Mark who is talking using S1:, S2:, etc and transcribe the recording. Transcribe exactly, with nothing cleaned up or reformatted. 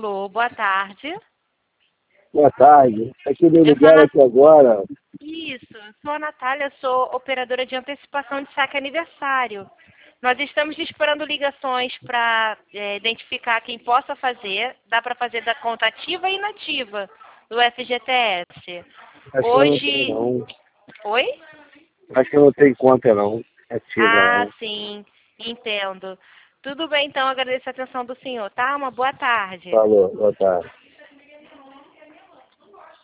S1: Alô, boa tarde.
S2: Boa tarde. Aqui me
S1: Eu sou a
S2: ligaram
S1: Na-
S2: aqui agora.
S1: Isso, sou a Natália, sou operadora de antecipação de saque aniversário. Nós estamos esperando ligações para identificar quem possa fazer. Dá para fazer da conta ativa e inativa do F G T S.
S2: Acho que eu não tenho
S1: Hoje...
S2: não.
S1: Oi?
S2: Acho que eu não tenho conta não. Ativa
S1: Ah,
S2: não.
S1: sim, entendo. Tudo bem, então, agradeço a atenção do senhor, tá? Uma boa tarde.
S2: Falou, boa tarde.